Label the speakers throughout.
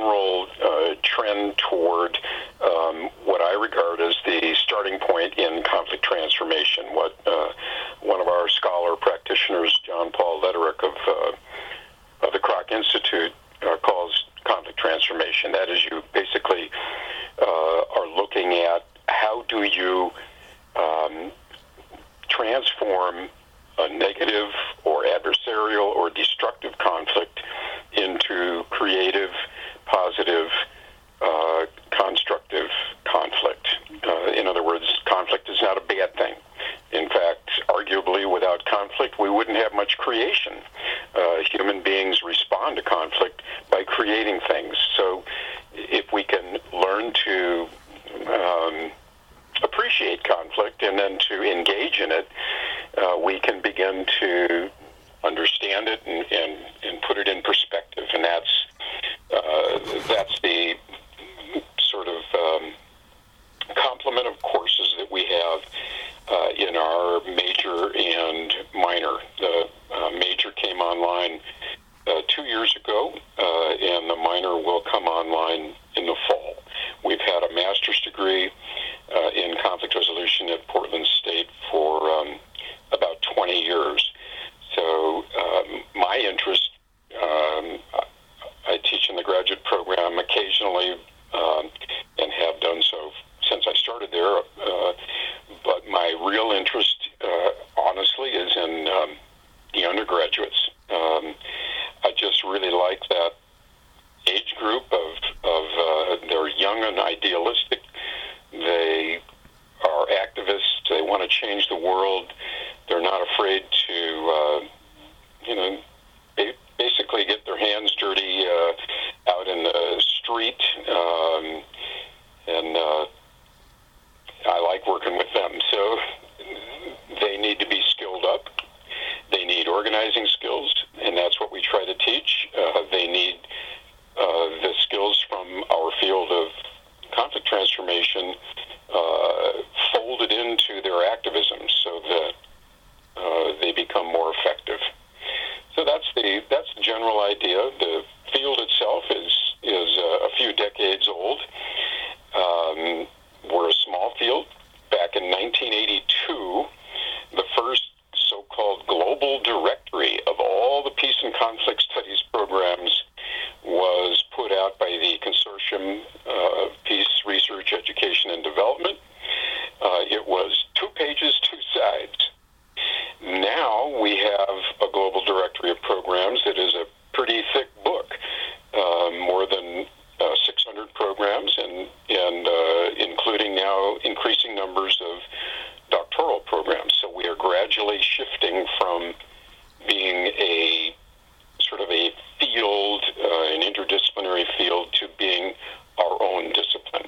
Speaker 1: general trend toward what I regard as the starting point in conflict transformation, what one of our scholar practitioners, John Paul Lederich of the Kroc Institute, calls conflict transformation. That is, you basically are looking at how do you transform a negative or adversarial or destructive conflict into creative, positive, constructive conflict. In other words, conflict is not a bad thing. In fact, arguably, without conflict, we wouldn't have much creation. Human beings respond to conflict by creating things. So if we can learn to appreciate conflict and then to engage in it, we can begin to understand it and put it in perspective. And that's the sort of complement of courses that we have in our major and minor. The major came online 2 years ago, and the minor will come online in the fall. We've had a master's degree in conflict resolution at Portland State for about 20 years. So my interest, I teach in the graduate program occasionally and have done so since I started there. But my real interest, honestly, is in the undergraduates. I just really like that age group of they're young and idealistic. They are activists. They want to change the world. They're not afraid to, basically get their hands dirty out in the street. And I like working with them. So they need to be skilled up. They need organizing skills, and that's what we try to teach. They need the skills from our field of conflict transformation folded into their activism so that they become more effective. So that's the general idea. The field itself is a few decades old. We're a small field. Back in 1982, the first so-called global directory of all the peace and conflict studies programs was put out by the Consortium of Peace Research, Education, and Development. It was 2 pages, 2 sides. Now we have a global directory of programs that is a pretty thick book, more than 600 programs, and including now increasing numbers of doctoral programs. So we are gradually shifting from being a sort of a field, an interdisciplinary field, to being our own discipline.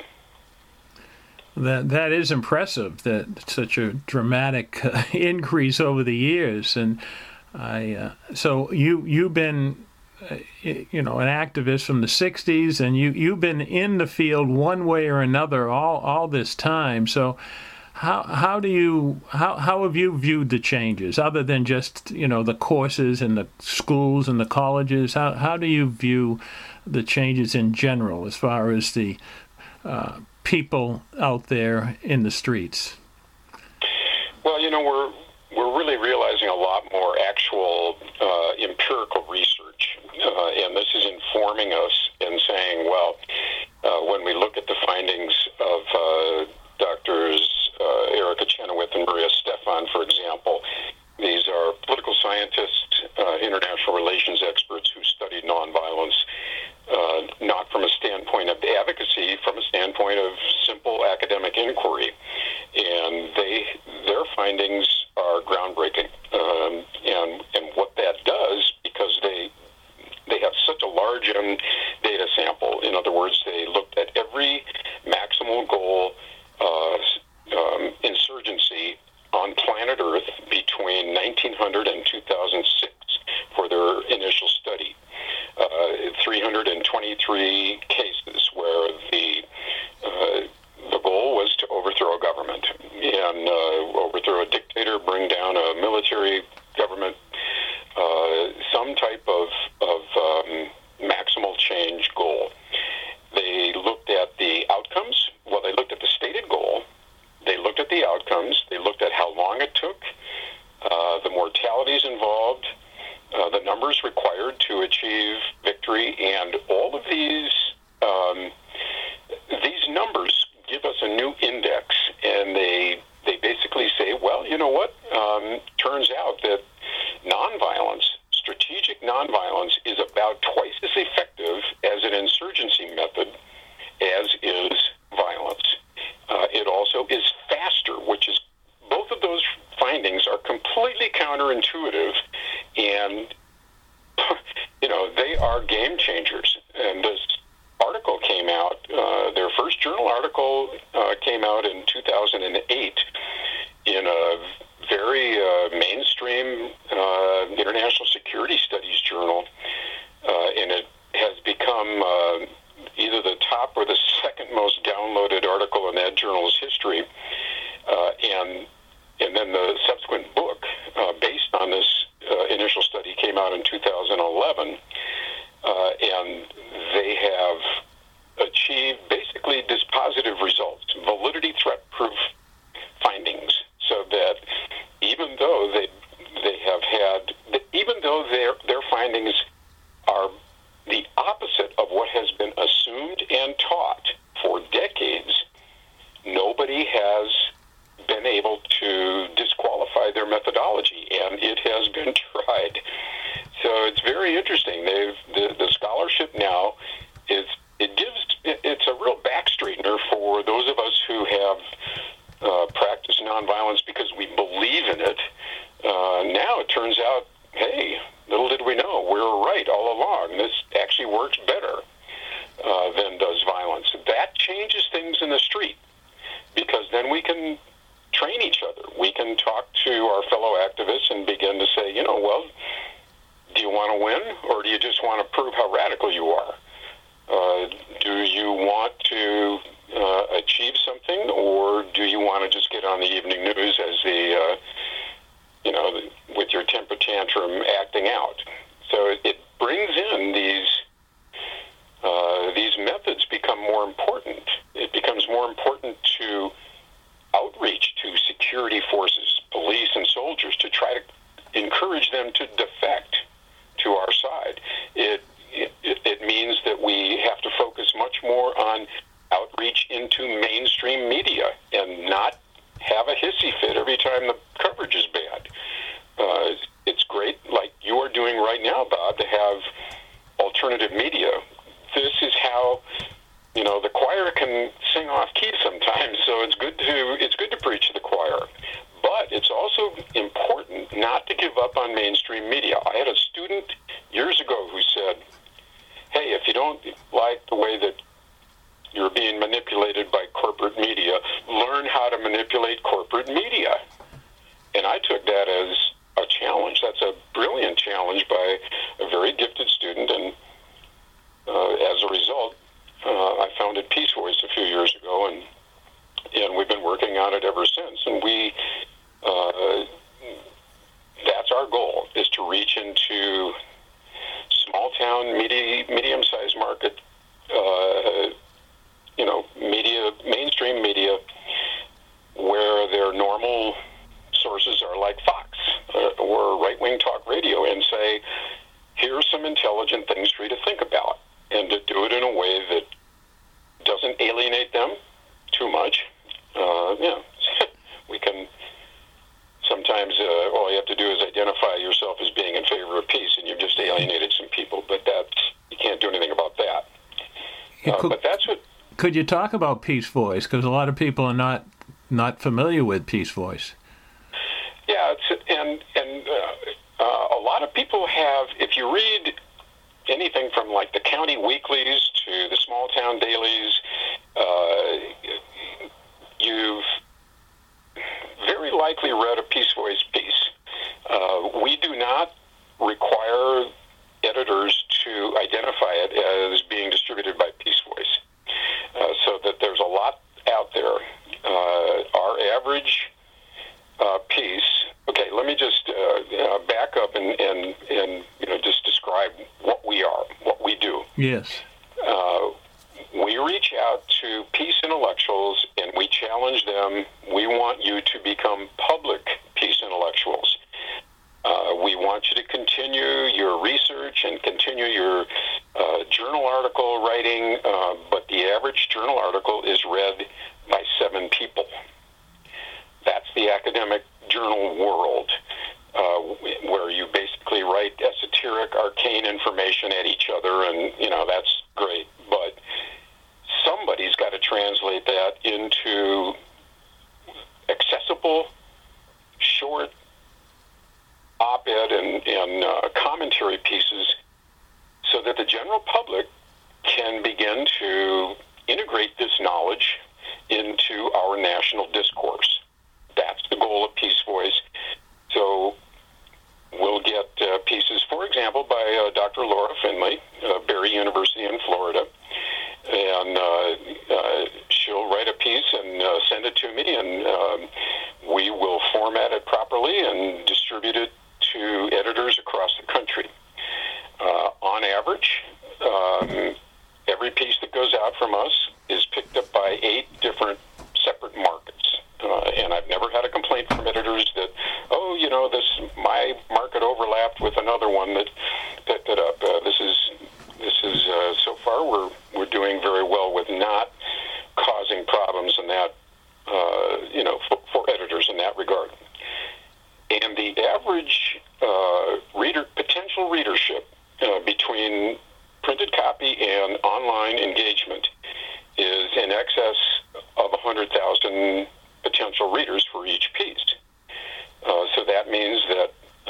Speaker 2: That is impressive. That such a dramatic increase over the years, and so you've been an activist from the '60s, and you've been in the field one way or another all this time. So how have you viewed the changes, other than just the courses and the schools and the colleges? How do you view the changes in general, as far as the people out there in the streets?
Speaker 1: Well, we're really realizing a lot more actual empirical research, and this is informing us and saying, well, when we look at the findings of Doctors Erica Chenoweth and Maria Stephan, for example, these are political scientists, international relations experts who studied nonviolence, not from a standpoint of advocacy, from a standpoint of simple academic inquiry. And their findings are groundbreaking. And what that does, because they have such a large data sample, in other words, they looked at every maximal goal insurgency on planet Earth between 1900 and 2006 for their initial study. 323 cases where the goal was to overthrow a government and overthrow a dictator, bring down a military government, some type of maximal change goal. fatalities involved, the numbers required to achieve victory, and all of these numbers give us a new index, and they basically say, well, you know what? Turns out that nonviolence, strategic nonviolence, is about twice as effective as an insurgency method as is violence. It also is faster, which is, both of those findings are completely counterintuitive, and they are game changers. And this article came out, their first journal article came out in 2008 in a very mainstream international security studies journal, and it has become either the top or the second most downloaded article in that journal's history. And then the subsequent book, based on this initial study, came out in 2011, and they have achieved basically dispositive results, validity threat proof findings, so that even though their findings are the opposite of what has been assumed and taught for decades, nobody has been able to disqualify their methodology, and it has been tried. So it's very interesting. The scholarship now it's a real back straightener for those of us who have practiced nonviolence because we believe in it. Now it turns out, hey, little did we know, we were right all along. This actually works better than does violence. That changes things in the street, because then we can train each other. We can talk to our fellow activists and begin to say, well, do you want to win, or do you just want to prove how radical you are? Do you want to achieve something, or do you want to just get on the evening news as with your temper tantrum acting out? So it brings in these methods become more important. It becomes more important to outreach to security forces, police and soldiers, to try to encourage them to defect to our side. It means that we have to focus much more on outreach into mainstream media and not have a hissy fit every time the coverage is bad. It's great, like you are doing right now, Bob, to have alternative media. This is how the choir can sing off key sometimes, so it's good to preach to the choir. But it's also important not to give up on mainstream media. I had a student years ago who said, hey, if you don't like the way that you're being manipulated by corporate media, learn how to manipulate corporate media. And I took that as a challenge. That's a brilliant challenge by a very gifted student, and as a result, I founded Peace Voice a few years ago, and we've been working on it ever since. And that's our goal, is to reach into small town, medium-sized market, media, mainstream media, where their normal sources are like Fox or right-wing talk radio, and say, here's some intelligent things for you to think about, and to do it in a way that doesn't alienate them too much. We can sometimes, all you have to do is identify yourself as being in favor of peace, and you've just alienated some people, but you can't do anything about that. But that's what...
Speaker 2: Could you talk about Peace Voice? Because a lot of people are not familiar with Peace Voice.
Speaker 1: Yeah, a lot of people have, if you read anything from like the county weeklies to the small town dailies, you've very likely read a Peace Voice piece. We do not require editors to identify it as being distributed by Peace Voice, so that there's a lot out there. Our average piece. Okay, let me just back up and just describe what we are, what we do.
Speaker 2: Yes.
Speaker 1: We reach out to peace intellectuals and we challenge them. We want you to become public peace intellectuals. want you to continue your research and continue your journal article writing, but the average journal article is read by 7 people. That's the academic journal world, where you basically write esoteric, arcane information at each other, and, that's great. But somebody's got to translate that into accessible, short op-ed and commentary pieces so that the general public can begin to integrate this knowledge into our national discourse. That's the goal of Peace Voice. So we'll get pieces, for example, by Dr. Laura Finley, Barry University in Florida, and she'll write a piece and send it to me, and we will format it properly and distribute it to editors across the country. On average, every piece that goes out from us is picked up by 8 different separate markets. And I've never had a complaint from editors that, my market overlapped with another one that picked it up. This is so far we're doing very well with not causing problems in that, for editors in that regard. And the average potential readership between printed copy and online engagement is in excess of 100,000 potential readers for each piece. So that means that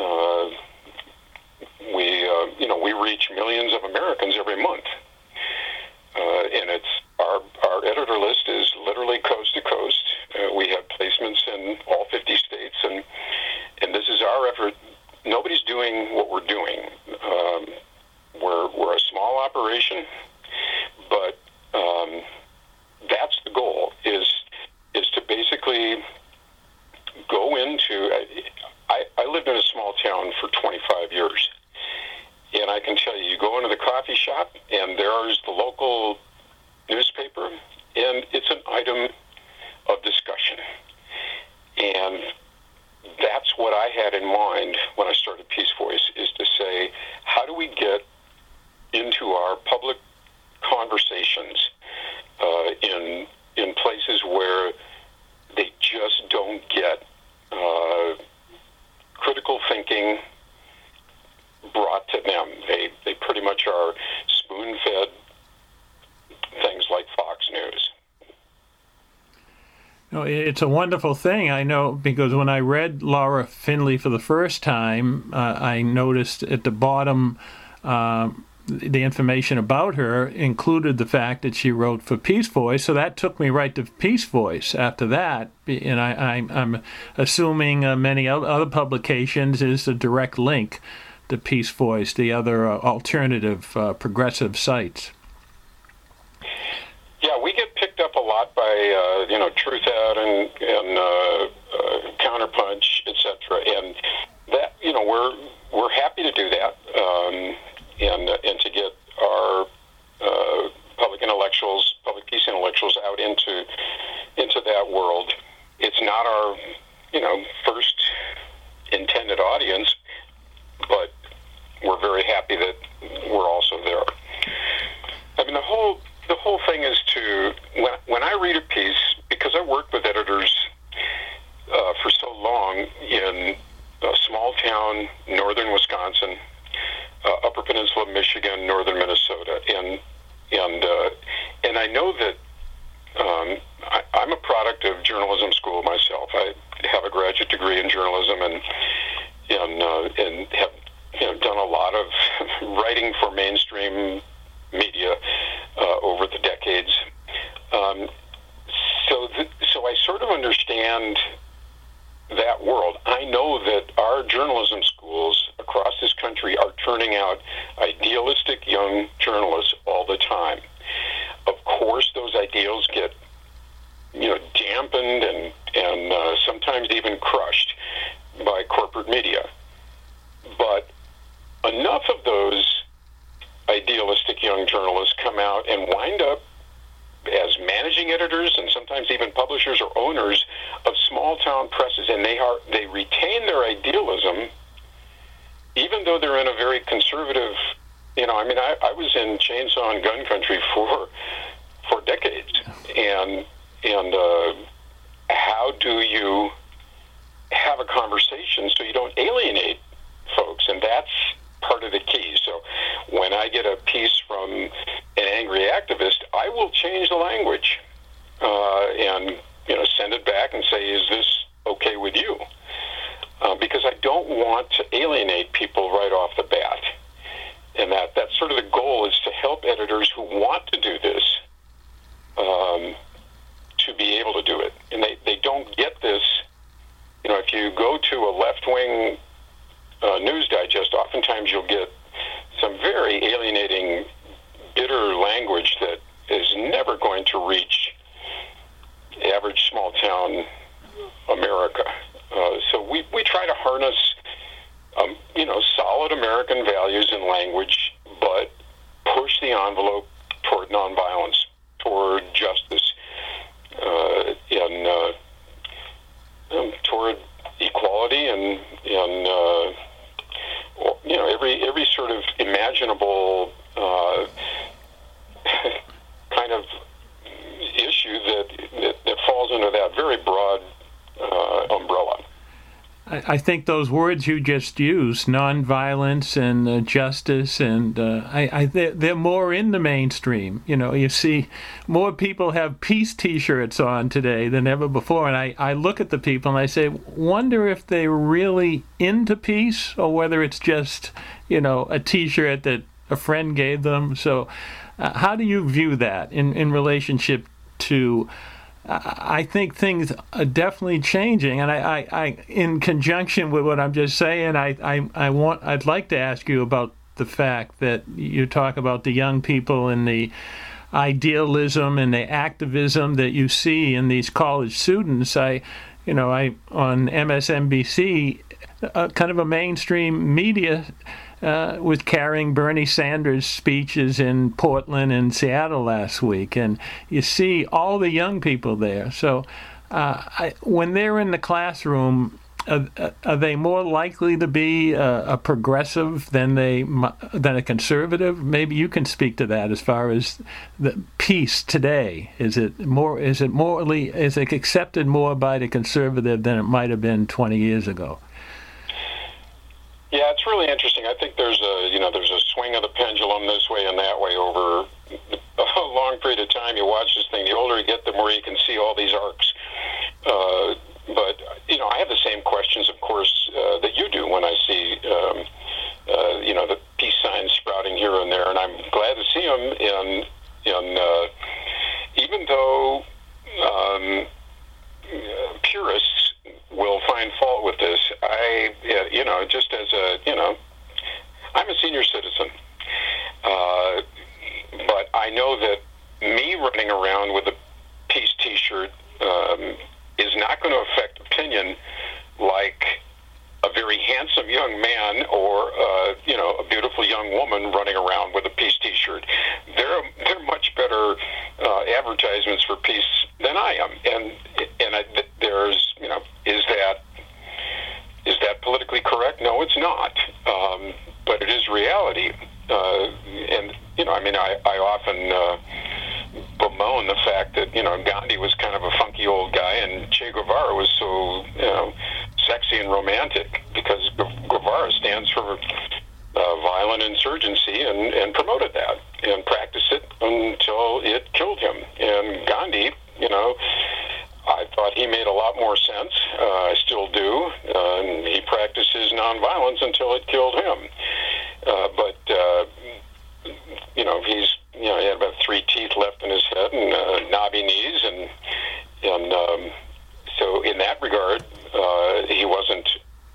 Speaker 1: we reach millions of Americans every month, and it's our editor list is literally coast to coast. We have placements in all 50 states, and this is our effort. Nobody's doing what we're doing. We're a small operation, but that's the goal, is to basically go into. I lived in a small town for 25 years, and I can tell you, you go into the coffee shop, and there's the local newspaper, and it's an item of discussion. And that's what I had in mind when I started Peace Voice, is to say, how do we get into our public conversations in places where they just don't get critical thinking brought to them. They pretty much are spoon-fed things like Fox News.
Speaker 2: It's a wonderful thing, I know, because when I read Laura Finley for the first time, I noticed at the bottom the information about her included the fact that she wrote for Peace Voice, so that took me right to Peace Voice after that. And I'm assuming many other publications is a direct link to Peace Voice, the other alternative progressive sites.
Speaker 1: Yeah, we get picked up a lot by Truthout and Counterpunch, etc. And that we're happy to do that, and to get our public peace intellectuals out into that world. It's not our first intended audience, but we're very happy that we're also there. I mean, the whole thing is to, when I read a piece, because I worked with editors for so long in small town northern Wisconsin, Upper Peninsula of Michigan, northern Minnesota, and I know that I'm a product of journalism school myself. I have a graduate degree in journalism and have done a lot of writing for mainstream media over the decades. So I sort of understand that world. I know that our journalism schools across this country are turning out idealistic young journalists all the time. Of course, those ideals get dampened and sometimes even crushed by corporate media. But enough of those idealistic young journalists come out and wind up as managing editors and sometimes even publishers or owners of small town presses, and they retain their idealism even though they're in a very conservative, I was in chainsaw and gun country for decades, and how do you have a conversation so you don't alienate folks? And that's part of the key. So when I get a piece from an angry activist, I will change the language and send it back and say, is this okay with you? Because I don't want to alienate people right off the bat. And that's sort of the goal, is to help editors who want to do this to be able to do it. And they don't get this. If you go to a left-wing news digest, oftentimes you'll get some very alienating, bitter language that is never going to reach average small-town America. So we try to harness, solid American values and language, but push the envelope toward nonviolence, toward justice, and toward equality, and every sort of imaginable kind of issue that falls under that very broad umbrella.
Speaker 2: I think those words you just used, nonviolence and justice, and they're more in the mainstream. You see more people have peace T-shirts on today than ever before, and I look at the people and I say, wonder if they're really into peace, or whether it's just, a T-shirt that a friend gave them. So how do you view that in relationship to... I think things are definitely changing, and I in conjunction with what I'm just saying, I'd like to ask you about the fact that you talk about the young people and the idealism and the activism that you see in these college students. I on MSNBC, kind of a mainstream media, was carrying Bernie Sanders' speeches in Portland and Seattle last week, and you see all the young people there. So when they're in the classroom, are they more likely to be a progressive than a conservative? Maybe you can speak to that as far as the peace today. Is it accepted more by the conservative than it might have been 20 years ago?
Speaker 1: Yeah, it's really interesting. I think there's a swing of the pendulum this way and that way over a long period of time. You watch this thing, the older you get, the more you can see all these arcs. But I have the same questions, of course, that you do when I see the peace signs sprouting here and there, and I'm glad to see them. And even though purists will find fault with this, just as I'm a senior citizen, but I know that me running around with a peace T-shirt is not going to affect opinion like a very handsome young man or a beautiful young woman running around with a peace T-shirt. They're much better advertisements for peace than I am, and there's is that politically correct? No, it's not, but it is reality. And I often bemoan the fact that Gandhi was kind of a funky old guy, and Che Guevara was so sexy and romantic, because Guevara stands for violent insurgency and promoted that and practiced it until it killed him. And Gandhi, I thought he made a lot more sense. I still do. He practices nonviolence until it killed him. But he's he had about 3 teeth left in his head and knobby knees, and so in that regard, he wasn't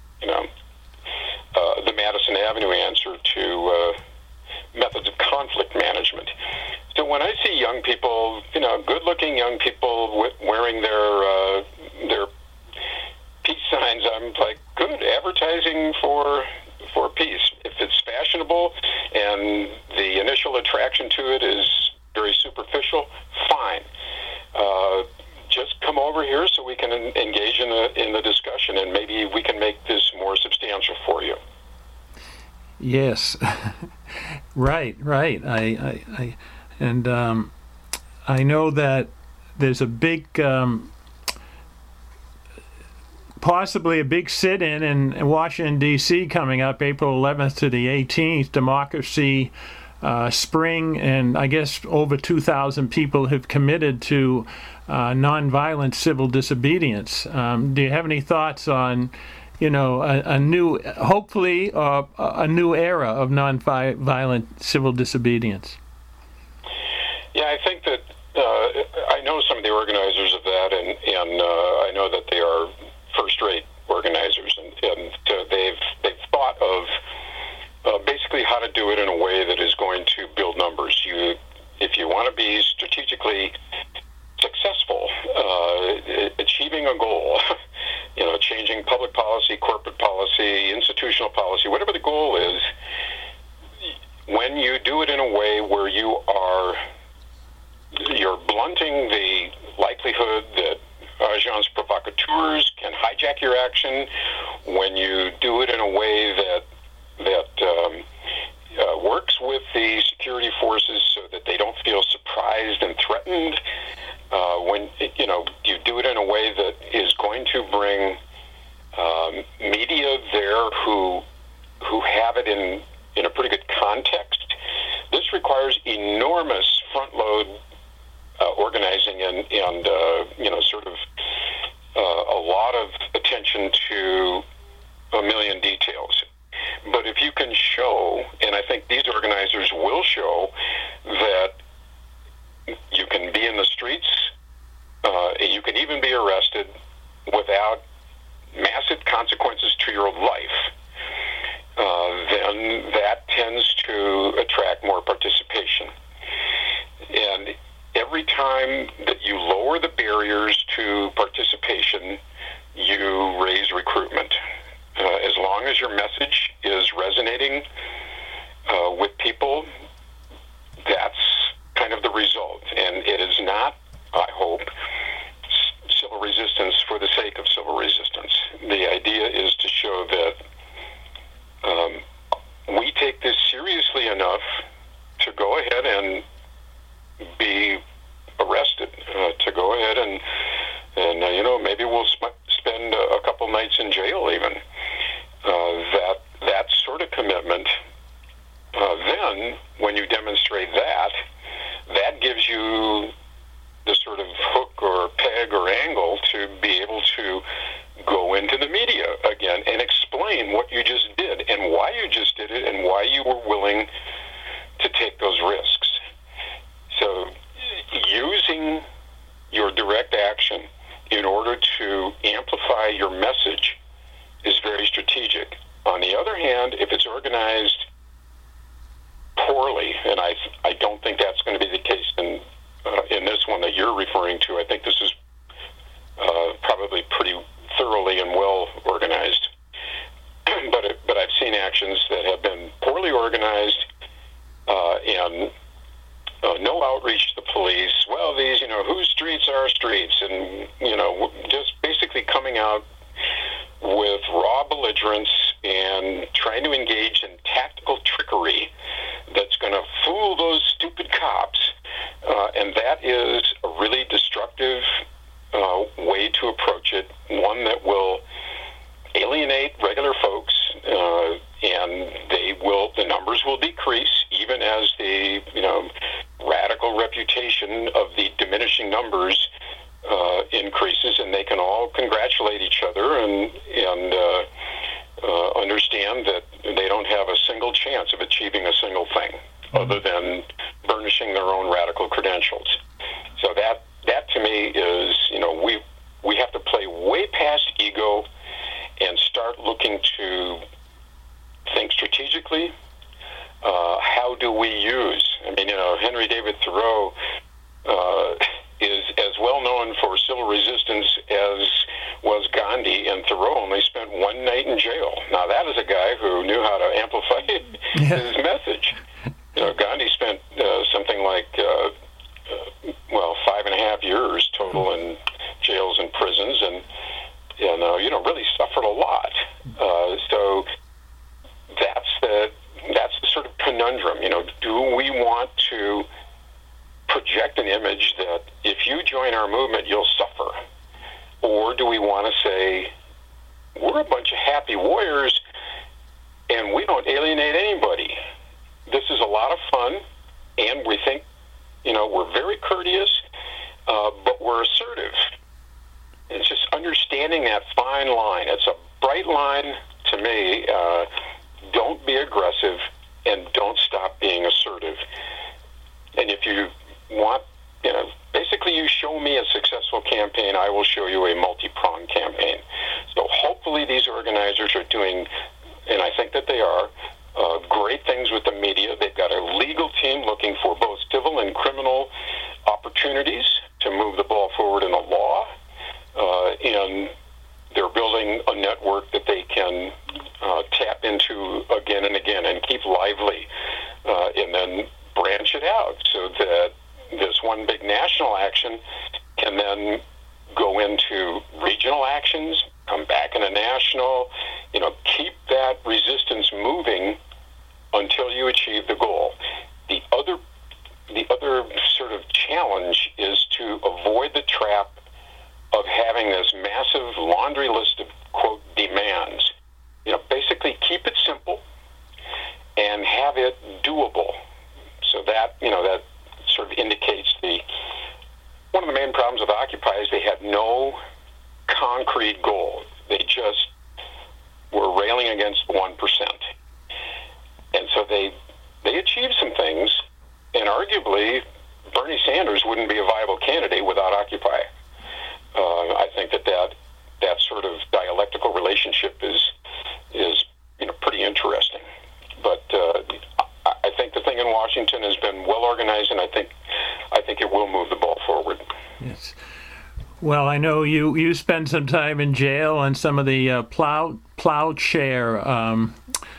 Speaker 1: the Madison Avenue answer to methods of conflict management. So when I see young people, good-looking young people wearing their peace signs, I'm like, good, advertising for peace. If it's fashionable and the initial attraction to it is very superficial, fine. Just come over here so we can engage in the discussion, and maybe we can make this more substantial for you.
Speaker 2: Yes. Right, right. And I know that there's a big, possibly a big sit-in in Washington, D.C. coming up April 11th to the 18th, Democracy Spring, and I guess over 2,000 people have committed to nonviolent civil disobedience. Do you have any thoughts on, a new, hopefully, a new era of nonviolent civil disobedience?
Speaker 1: Yeah, I think that I know some of the organizers of that, and I know that they are first-rate organizers, and they've thought of basically how to do it in a way that is going to build numbers. If you want to be strategically successful, achieving a goal, changing public policy, corporate policy, institutional policy, whatever the goal is, when you do it in a way where you're blunting the likelihood that agents provocateurs can hijack your action, when you do it in a way that works with the security forces so that they don't feel surprised and threatened, when you do it in a way that is going to bring media there who have it in a pretty good context. This requires enormous front load organizing and sort of a lot of attention to a million details. But if you can show, and I think these organizers will show, that you can be in the streets, you can even be arrested without massive consequences to your life, then that tends to attract more participation. And every time that you lower the barriers to participation, you raise recruitment. As long as your message is resonating with people, that's kind of the result. And it is not, I hope, civil resistance for the sake of civil resistance. The idea is to show that we take this seriously enough to go ahead and be arrested, to go ahead and maybe we'll spend a couple nights in jail even. That sort of commitment, then when you demonstrate that gives you the sort of hook or peg or angle to be able to go into the media again and explain what you just did and why you just did it and why you were willing to take those risks. So using your direct action in order to amplify your message is very strategic. On the other hand, if it's organized poorly, and I don't think that's going to be the case in this one that you're referring to, I think this is probably pretty thoroughly and well organized. But I've seen actions that have been poorly organized and no outreach to the police. Well, these, whose streets are streets, and just basically coming out with raw belligerence and trying to engage in tactical trickery that's going to fool those stupid cops, and that is a really destructive way to approach it, one that will alienate regular folks, and the numbers will decrease, even as the radical reputation of the diminishing numbers increases, and they can all congratulate each other and understand that they don't have a single chance of achieving a single thing other than burnishing their own radical credentials. So that to me is, we have to play way past ego and start looking to think strategically. How do we use? Henry David Thoreau is as well known for civil resistance as was Gandhi, and Thoreau only spent one night in jail. Now, that is a guy who knew how to amplify his message. Gandhi spent something like 5.5 years total in jails and prisons, and really suffered a lot. So conundrum. Do we want to project an image that if you join our movement, you'll suffer? Or do we want to say, we're a bunch of happy warriors and we don't alienate anybody? This is a lot of fun, and we think, we're very courteous, but we're assertive. It's just understanding that fine line. It's a bright line to me. Don't be aggressive and don't stop being assertive. And if you want, basically you show me a successful campaign, I will show you a multi-pronged campaign. So hopefully these organizers are doing, and I think that they are, great things with the media. They've got a legal team looking for both civil and criminal opportunities to move the ball forward in the law. And they're building a network that they can tap into again and again and keep lively, and then branch it out so that this one big national action can then go into regional actions, come back into national, keep that resistance moving until you achieve the goal. The other sort of challenge is to avoid the trap of having this massive laundry list of, quote, demands. Basically keep it simple and have it doable. So that, that sort of indicates one of the main problems with Occupy is they had no concrete goal. They just were railing against 1%. And so they achieved some things, and arguably Bernie Sanders wouldn't be a viable candidate without Occupy. I think that sort of dialectical relationship is pretty interesting. But I think the thing in Washington has been well organized, and I think it will move the ball forward.
Speaker 2: Yes. Well, I know you spent some time in jail on some of the plowshare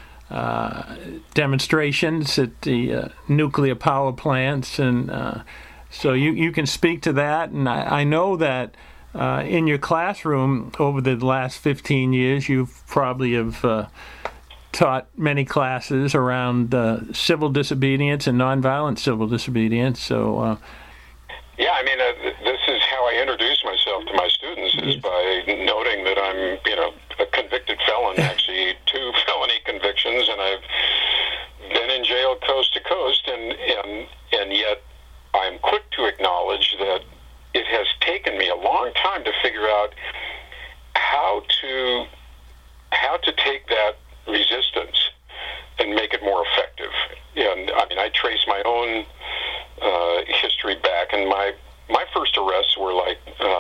Speaker 2: demonstrations at the nuclear power plants, and so you can speak to that. And I know that in your classroom over the last 15 years, you probably have taught many classes around civil disobedience and nonviolent civil disobedience. So,
Speaker 1: yeah, I mean, this is how I introduce myself to my students, is by noting that I'm, a convicted felon, actually 2 felony convictions, and I've been in jail coast to coast, and yet I'm quick to acknowledge that it has taken me a long time to figure out how to take that resistance and make it more effective. And I mean, I trace my own history back, and my first arrests were like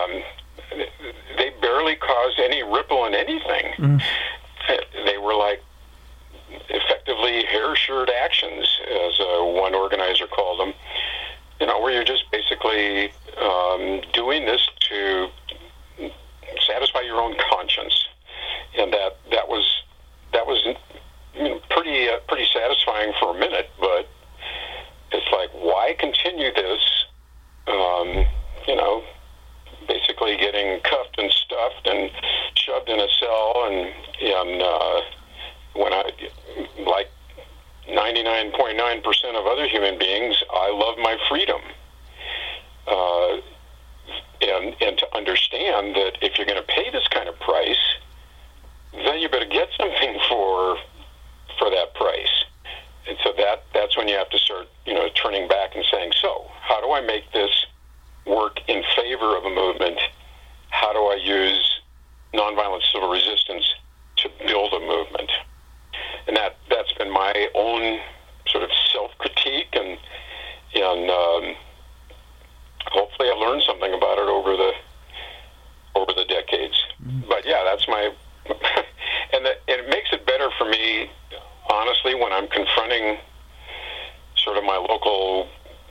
Speaker 1: they barely caused any ripple in anything. They were like effectively hair shirt actions, as one organizer called them. Where you're just basically doing this to satisfy your own conscience, and that was pretty satisfying for a minute. But it's like, why continue this? Basically getting cuffed and stuffed and shoved in a cell, and when I, like 99.9% of other human beings, I love my freedom. And to understand that if you're going to pay this kind of price, then you better get something for that price. And so that's when you have to start, turning back and saying, so how do I make this work in favor of a movement? How do I use nonviolent civil resistance to build a movement? And that's been my own sort of self-critique, and hopefully I learned something about it over the decades. But yeah, that's my and it makes it better for me, honestly, when I'm confronting sort of my local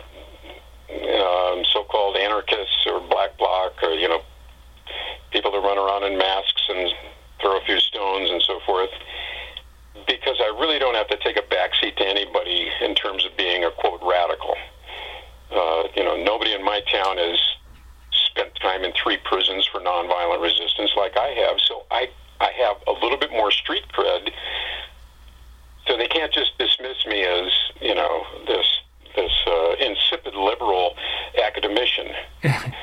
Speaker 1: so-called anarchists or black bloc, or people that run around in masks and throw a few stones and so forth, because I really don't have to take a backseat to anybody in terms of being a, quote, radical. Nobody in my town has spent time in 3 prisons for nonviolent resistance like I have, so I have a little bit more street cred, so they can't just dismiss me as this insipid liberal academician.